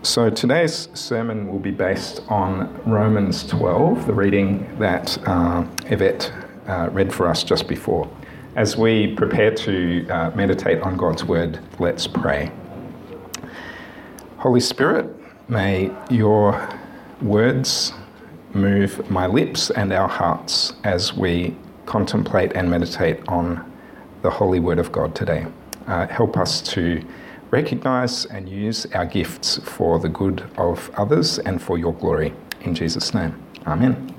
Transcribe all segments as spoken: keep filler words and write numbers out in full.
So today's sermon will be based on Romans twelve, the reading that uh, Yvette uh, read for us just before. As we prepare to uh, meditate on God's word, let's pray. Holy Spirit, may your words move my lips and our hearts as we contemplate and meditate on the holy word of God today. Uh, help us to recognise and use our gifts for the good of others and for your glory. In Jesus' name, amen.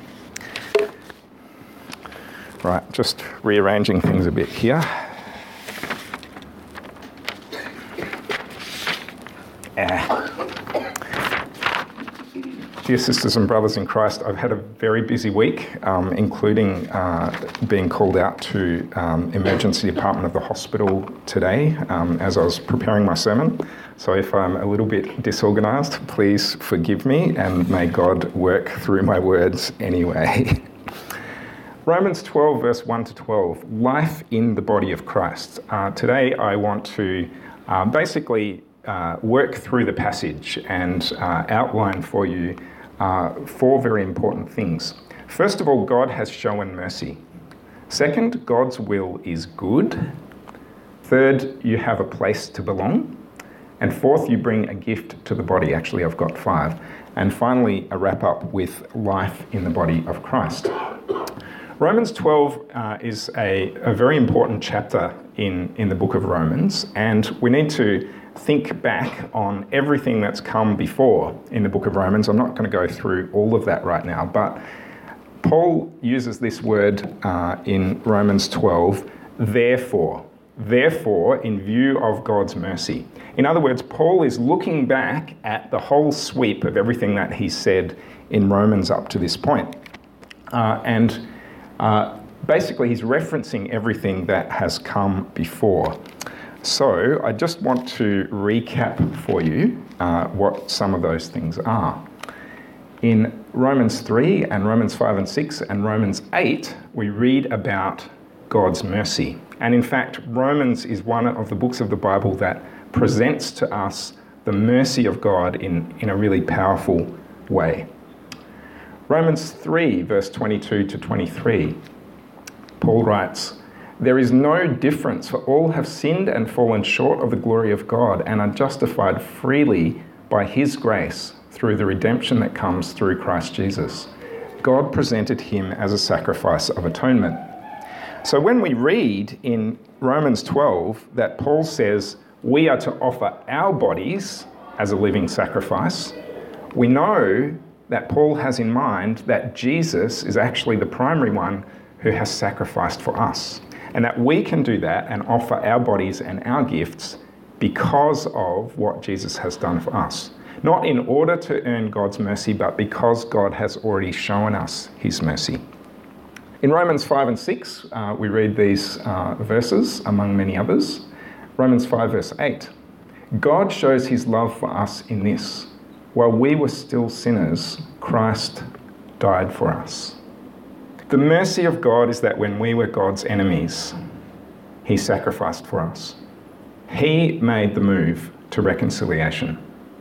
Right, just rearranging things a bit here. Ah. Dear sisters and brothers in Christ, I've had a very busy week, um, including uh, being called out to um, emergency department of the hospital today um, as I was preparing my sermon. So if I'm a little bit disorganised, please forgive me and may God work through my words anyway. Romans twelve, verse one to twelve, life in the body of Christ. Uh, today I want to uh, basically uh, work through the passage and uh, outline for you Uh, four very important things. First of all, God has shown mercy. Second, God's will is good. Third, you have a place to belong. And fourth, you bring a gift to the body. Actually, I've got five. And finally, a wrap up with life in the body of Christ. Romans twelve uh, is a, a very important chapter in, in the book of Romans, and we need to think back on everything that's come before in the book of Romans. I'm not going to go through all of that right now, but Paul uses this word uh, in Romans twelve, therefore. Therefore, in view of God's mercy. In other words, Paul is looking back at the whole sweep of everything that he said in Romans up to this point. Uh, and uh, basically, he's referencing everything that has come before. So I just want to recap for you uh, what some of those things are. In Romans three and Romans five and six and Romans eight, we read about God's mercy. And in fact, Romans is one of the books of the Bible that presents to us the mercy of God in, in a really powerful way. Romans three, verse twenty-two to twenty-three, Paul writes, "There is no difference, for all have sinned and fallen short of the glory of God and are justified freely by his grace through the redemption that comes through Christ Jesus. God presented him as a sacrifice of atonement." So when we read in Romans twelve that Paul says we are to offer our bodies as a living sacrifice, we know that Paul has in mind that Jesus is actually the primary one who has sacrificed for us. And that we can do that and offer our bodies and our gifts because of what Jesus has done for us. Not in order to earn God's mercy, but because God has already shown us his mercy. In Romans five and six, uh, we read these uh, verses, among many others. Romans five, verse eight. "God shows his love for us in this: while we were still sinners, Christ died for us." The mercy of God is that when we were God's enemies, he sacrificed for us. He made the move to reconciliation.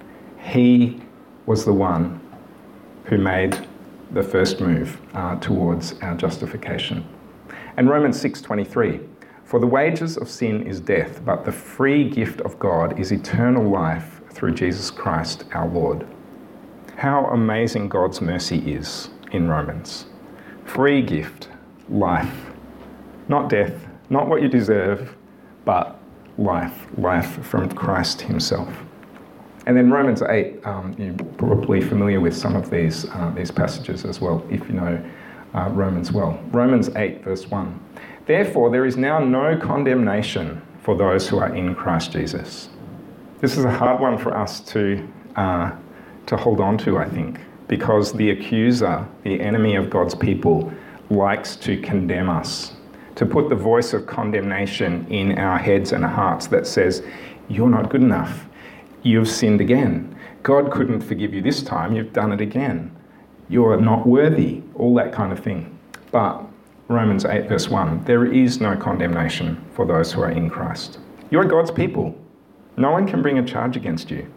He was the one who made the first move uh, towards our justification. And Romans six twenty-three, "For the wages of sin is death, but the free gift of God is eternal life through Jesus Christ our Lord." How amazing God's mercy is in Romans. Free gift, life. Not death, not what you deserve, but life. Life from Christ himself. And then Romans eight, um, you're probably familiar with some of these, uh, these passages as well, if you know uh, Romans well. Romans eight, verse one. "Therefore there is now no condemnation for those who are in Christ Jesus." This is a hard one for us to, uh, to hold on to, I think. Because the accuser, the enemy of God's people, likes to condemn us, to put the voice of condemnation in our heads and hearts that says, "You're not good enough. You've sinned again. God couldn't forgive you this time. You've done it again. You're not worthy." All that kind of thing. But Romans eight, verse one, there is no condemnation for those who are in Christ. You're God's people. No one can bring a charge against you.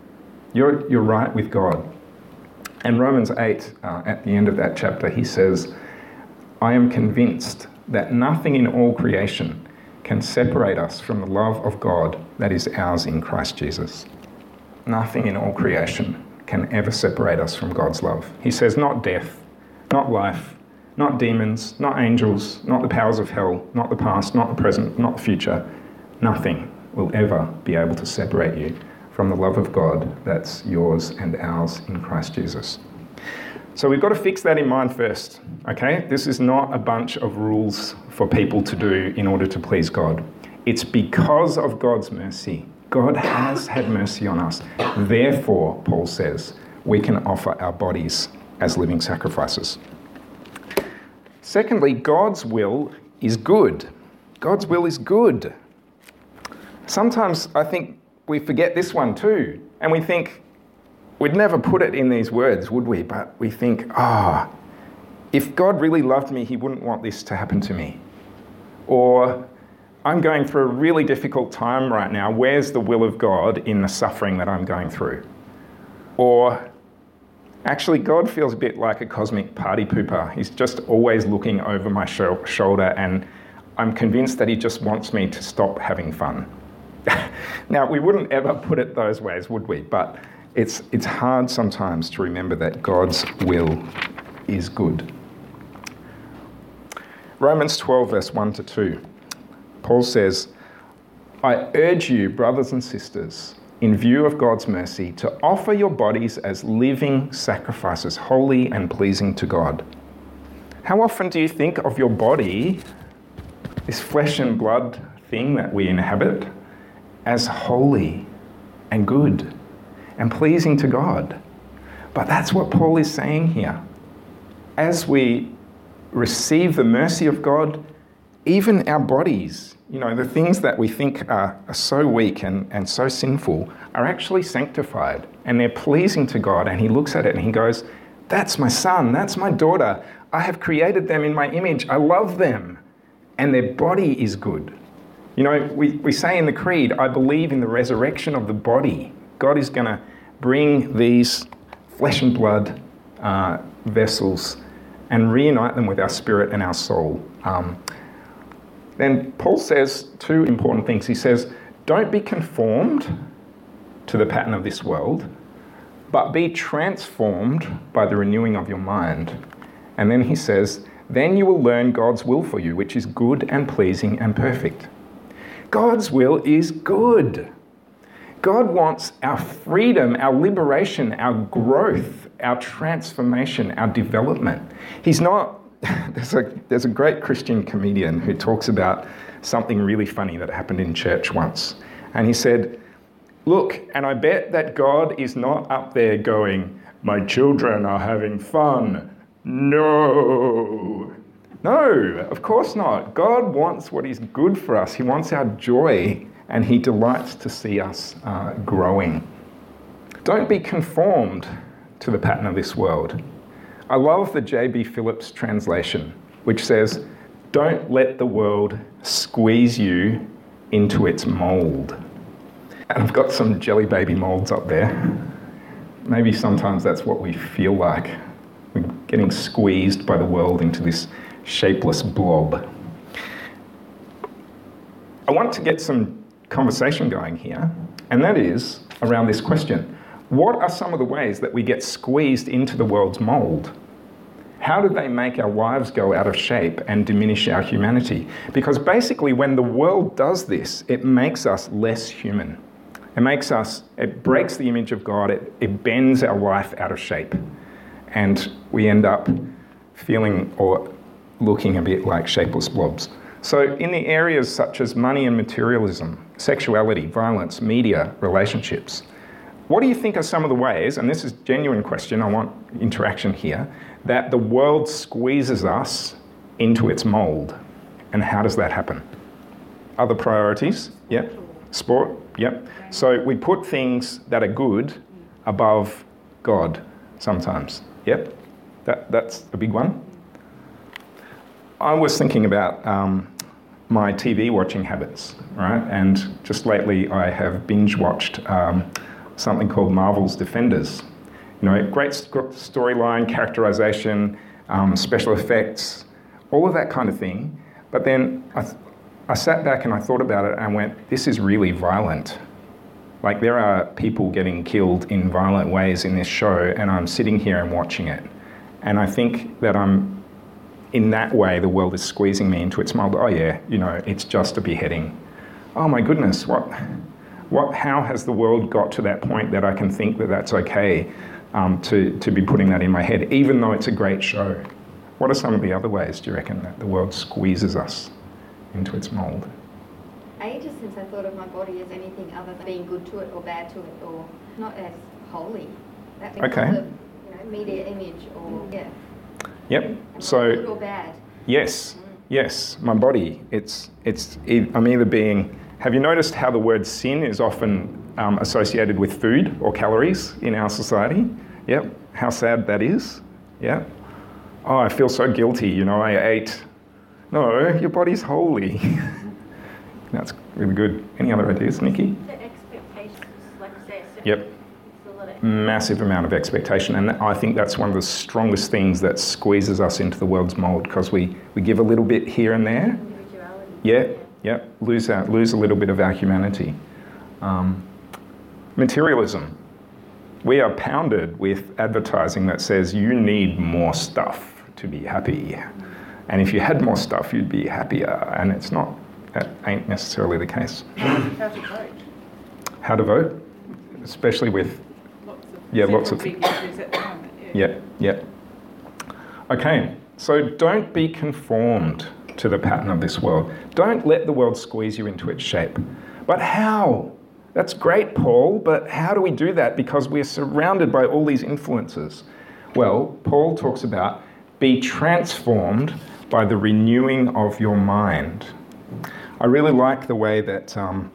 You're, you're right with God. And Romans eight, uh, at the end of that chapter, he says, I am convinced that nothing in all creation can separate us from the love of God that is ours in Christ Jesus. Nothing in all creation can ever separate us from God's love. He says, not death, not life, not demons, not angels, not the powers of hell, not the past, not the present, not the future. Nothing will ever be able to separate you from the love of God that's yours and ours in Christ Jesus. So we've got to fix that in mind first, okay? This is not a bunch of rules for people to do in order to please God. It's because of God's mercy. God has had mercy on us. Therefore, Paul says, we can offer our bodies as living sacrifices. Secondly, God's will is good. God's will is good. Sometimes I think we forget this one too, and we think, we'd never put it in these words, would we? But we think, ah, oh, if God really loved me, he wouldn't want this to happen to me. Or, I'm going through a really difficult time right now. Where's the will of God in the suffering that I'm going through? Or, actually, God feels a bit like a cosmic party pooper. He's just always looking over my sh- shoulder, and I'm convinced that he just wants me to stop having fun. Now, we wouldn't ever put it those ways, would we? But it's it's hard sometimes to remember that God's will is good. Romans twelve, verse one to two. Paul says, I urge you, brothers and sisters, in view of God's mercy, to offer your bodies as living sacrifices, holy and pleasing to God. How often do you think of your body, this flesh and blood thing that we inhabit, as holy and good and pleasing to God? But that's what Paul is saying here. As we receive the mercy of God, even our bodies, you know, the things that we think are, are so weak and, and so sinful are actually sanctified and they're pleasing to God. And he looks at it and he goes, that's my son, that's my daughter. I have created them in my image. I love them. And their body is good. You know, we, we say in the Creed, I believe in the resurrection of the body. God is going to bring these flesh and blood uh, vessels and reunite them with our spirit and our soul. Um, then Paul says two important things. He says, don't be conformed to the pattern of this world, but be transformed by the renewing of your mind. And then he says, then you will learn God's will for you, which is good and pleasing and perfect. God's will is good. God wants our freedom, our liberation, our growth, our transformation, our development. He's not, there's a, there's a great Christian comedian who talks about something really funny that happened in church once. And he said, look, and I bet that God is not up there going, my children are having fun. No. No, of course not. God wants what is good for us. He wants our joy, and he delights to see us uh, growing. Don't be conformed to the pattern of this world. I love the J B Phillips translation, which says, don't let the world squeeze you into its mould. And I've got some Jelly Baby moulds up there. Maybe sometimes that's what we feel like. We're getting squeezed by the world into this shapeless blob. I want to get some conversation going here, and that is around this question. What are some of the ways that we get squeezed into the world's mould? How do they make our lives go out of shape and diminish our humanity? Because basically when the world does this, it makes us less human. It makes us, it breaks the image of God, it, it bends our life out of shape. And we end up feeling or looking a bit like shapeless blobs. So in the areas such as money and materialism, sexuality, violence, media, relationships, what do you think are some of the ways, and this is a genuine question, I want interaction here, that the world squeezes us into its mould? And how does that happen? Other priorities? Yep. Sport? Yep. So we put things that are good above God sometimes. Yep. That, that's a big one. I was thinking about um, my T V watching habits, right? And just lately I have binge watched um, something called Marvel's Defenders. You know, great st- storyline, characterization, um, special effects, all of that kind of thing. But then I, th- I sat back and I thought about it and went, this is really violent. Like, there are people getting killed in violent ways in this show, and I'm sitting here and watching it. And I think that I'm, in that way, the world is squeezing me into its mold. Oh yeah, you know, it's just a beheading. Oh my goodness, what, what, how has the world got to that point that I can think that that's okay um, to, to be putting that in my head, even though it's a great show? What are some of the other ways, do you reckon, that the world squeezes us into its mould? Ages since I thought of my body as anything other than being good to it or bad to it, or not as holy. That because okay. of, you know, media image or, yeah. Yep, Am so... I good or bad? Yes, Mm. yes, my body, it's, it's, I'm either being... Have you noticed how the word sin is often um, associated with food or calories in our society? Yep, how sad that is. Yeah. Oh, I feel so guilty, you know, I ate. No, your body's holy. That's really good. Any other ideas, Nikki? The expectations, like I say, Yep. it's a lot of Massive amount of expectation, and I think that's one of the strongest things that squeezes us into the world's mould, because we, we give a little bit here and there. individuality. Yeah, yeah, lose our, lose a little bit of our humanity. Um, materialism. We are pounded with advertising that says you need more stuff to be happy. And if you had more stuff, you'd be happier. And it's not, that ain't necessarily the case. How to vote? How to vote, especially with, Lots of yeah, lots of, big issues at the moment. Yeah. yeah, yeah. Okay, so don't be conformed to the pattern of this world. Don't let the world squeeze you into its shape. But how? That's great, Paul, but how do we do that? Because we're surrounded by all these influences. Well, Paul talks about be transformed by the renewing of your mind. I really like the way that um,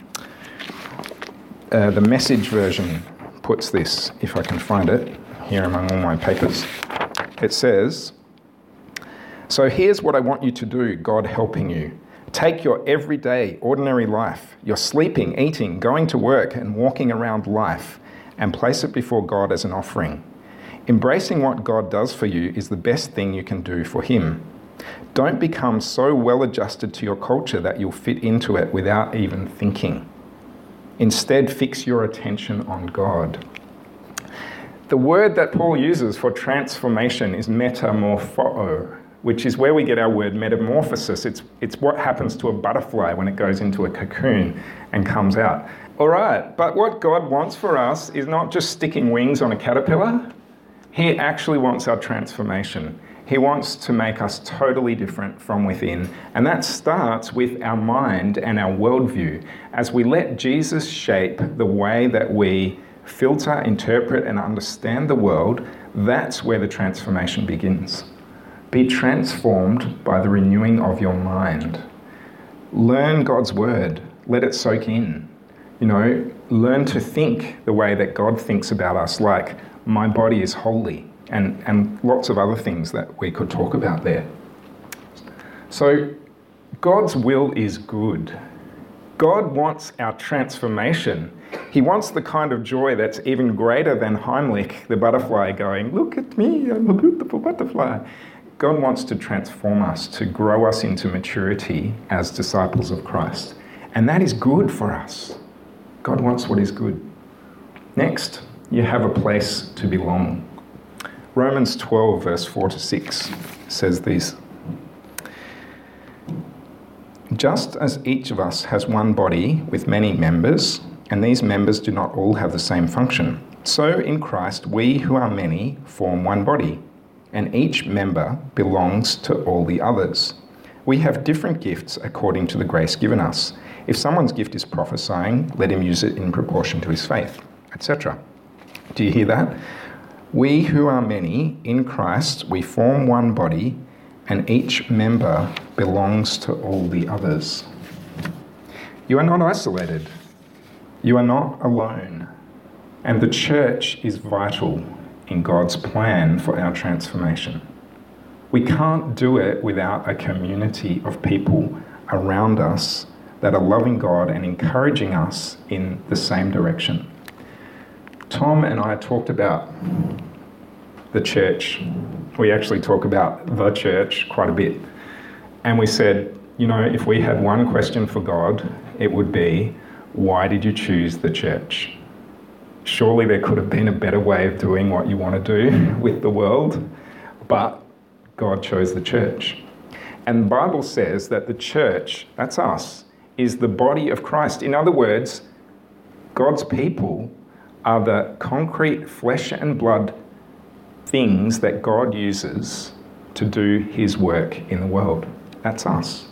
uh, the Message version puts this, if I can find it, here among all my papers. It says, so here's what I want you to do, God helping you. Take your everyday, ordinary life, your sleeping, eating, going to work and walking around life, and place it before God as an offering. Embracing what God does for you is the best thing you can do for Him. Don't become so well adjusted to your culture that you'll fit into it without even thinking. Instead, fix your attention on God. The word that Paul uses for transformation is metamorpho, which is where we get our word metamorphosis. It's, it's what happens to a butterfly when it goes into a cocoon and comes out. All right, but what God wants for us is not just sticking wings on a caterpillar. He actually wants our transformation. He wants to make us totally different from within. And that starts with our mind and our worldview. As we let Jesus shape the way that we filter, interpret, and understand the world, that's where the transformation begins. Be transformed by the renewing of your mind. Learn God's word. Let it soak in. You know, learn to think the way that God thinks about us, like, my body is holy, and, and lots of other things that we could talk about there. So, God's will is good. God wants our transformation. He wants the kind of joy that's even greater than Heimlich, the butterfly, going, look at me, I'm a beautiful butterfly. God wants to transform us, to grow us into maturity as disciples of Christ. And that is good for us. God wants what is good. Next, you have a place to belong. Romans twelve, verse four to six says this. Just as each of us has one body with many members, and these members do not all have the same function, so in Christ we who are many form one body, and each member belongs to all the others. We have different gifts according to the grace given us. If someone's gift is prophesying, let him use it in proportion to his faith, et cetera. Do you hear that? We who are many in Christ, we form one body, and each member belongs to all the others. You are not isolated. You are not alone. And the church is vital in God's plan for our transformation. We can't do it without a community of people around us that are loving God and encouraging us in the same direction. Tom and I talked about the church. We actually talk about the church quite a bit. And we said, you know, if we had one question for God, it would be, why did you choose the church? Surely there could have been a better way of doing what you want to do with the world, but God chose the church. And the Bible says that the church, that's us, is the body of Christ. In other words, God's people are the concrete flesh and blood things that God uses to do his work in the world. That's us.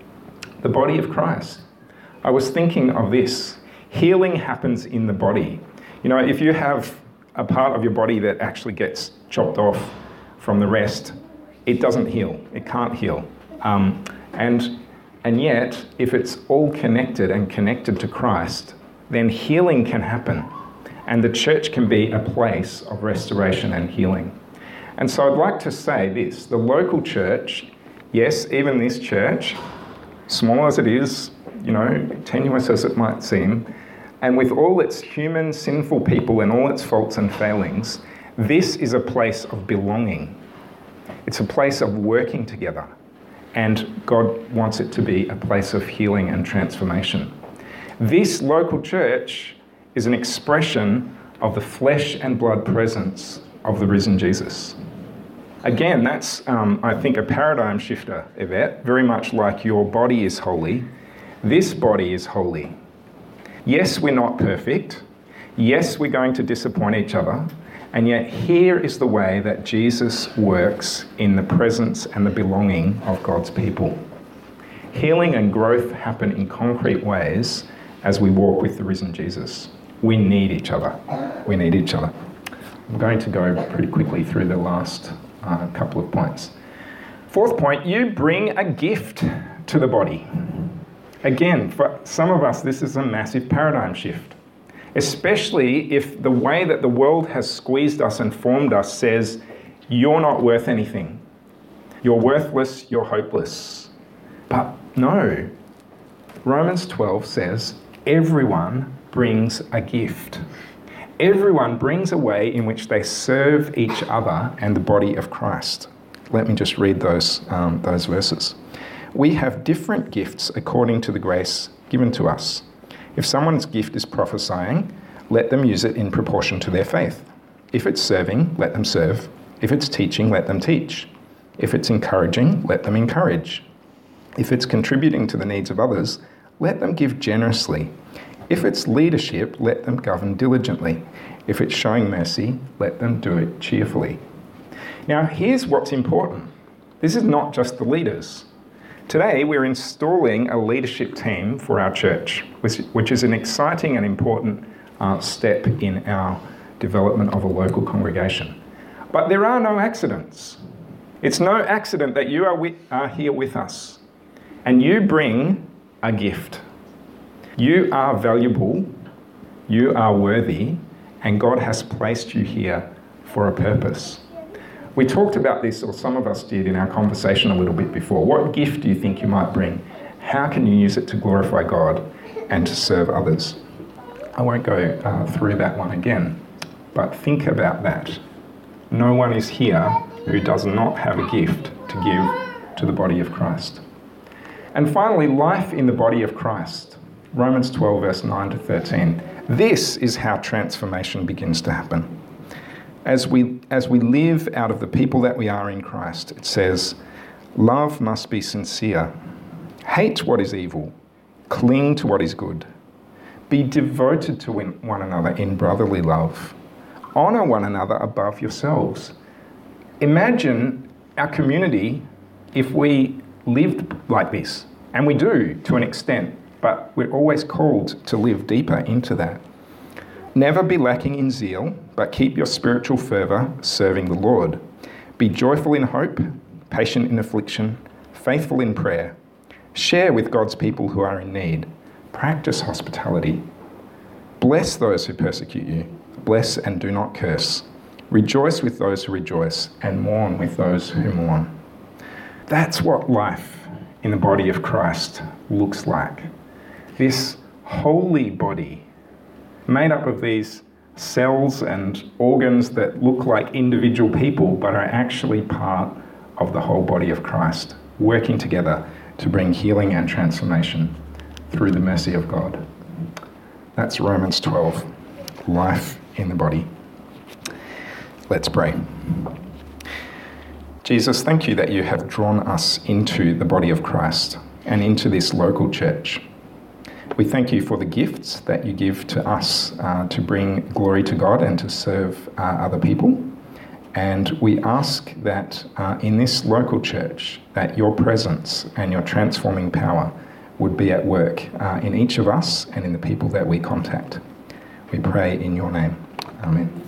The body of Christ. I was thinking of this. Healing happens in the body. You know, if you have a part of your body that actually gets chopped off from the rest, it doesn't heal. It can't heal. Um, and, and yet, if it's all connected and connected to Christ, then healing can happen. And the church can be a place of restoration and healing. And so I'd like to say this. The local church, yes, even this church, small as it is, you know, tenuous as it might seem, and with all its human, sinful people and all its faults and failings, this is a place of belonging. It's a place of working together. And God wants it to be a place of healing and transformation. This local church is an expression of the flesh and blood presence of the risen Jesus. Again, that's, um, I think, a paradigm shifter, Yvette, very much like your body is holy. This body is holy. Yes, we're not perfect. Yes, we're going to disappoint each other. And yet here is the way that Jesus works in the presence and the belonging of God's people. Healing and growth happen in concrete ways as we walk with the risen Jesus. We need each other. We need each other. I'm going to go pretty quickly through the last uh, couple of points. Fourth point, you bring a gift to the body. Again, for some of us, this is a massive paradigm shift, especially if the way that the world has squeezed us and formed us says, you're not worth anything. You're worthless, you're hopeless. But no, Romans twelve says, everyone brings a gift. Everyone brings a way in which they serve each other and the body of Christ. Let me just read those, um, those verses. We have different gifts according to the grace given to us. If someone's gift is prophesying, let them use it in proportion to their faith. If it's serving, let them serve. If it's teaching, let them teach. If it's encouraging, let them encourage. If it's contributing to the needs of others, let them give generously. If it's leadership, let them govern diligently. If it's showing mercy, let them do it cheerfully. Now, here's what's important. This is not just the leaders. Today, we're installing a leadership team for our church, which, which is an exciting and important uh, step in our development of a local congregation. But there are no accidents. It's no accident that you are, with, are here with us, and you bring a gift. You are valuable, you are worthy, and God has placed you here for a purpose. We talked about this, or some of us did, in our conversation a little bit before. What gift do you think you might bring? How can you use it to glorify God and to serve others? I won't go uh, through that one again, but think about that. No one is here who does not have a gift to give to the body of Christ. And finally, life in the body of Christ. Romans twelve, verse nine to thirteen. This is how transformation begins to happen. As we, as we live out of the people that we are in Christ, it says, love must be sincere. Hate what is evil. Cling to what is good. Be devoted to one another in brotherly love. Honour one another above yourselves. Imagine our community if we lived like this. And we do, to an extent, but we're always called to live deeper into that. Never be lacking in zeal, but keep your spiritual fervour serving the Lord. Be joyful in hope, patient in affliction, faithful in prayer. Share with God's people who are in need. Practice hospitality. Bless those who persecute you. Bless and do not curse. Rejoice with those who rejoice, and mourn with those who mourn. That's what life in the body of Christ looks like. This holy body made up of these cells and organs that look like individual people but are actually part of the whole body of Christ, working together to bring healing and transformation through the mercy of God. That's Romans twelve, life in the body. Let's pray. Jesus, thank you that you have drawn us into the body of Christ and into this local church. We thank you for the gifts that you give to us uh, to bring glory to God and to serve uh, other people. And we ask that uh, in this local church, that your presence and your transforming power would be at work uh, in each of us and in the people that we contact. We pray in your name. Amen.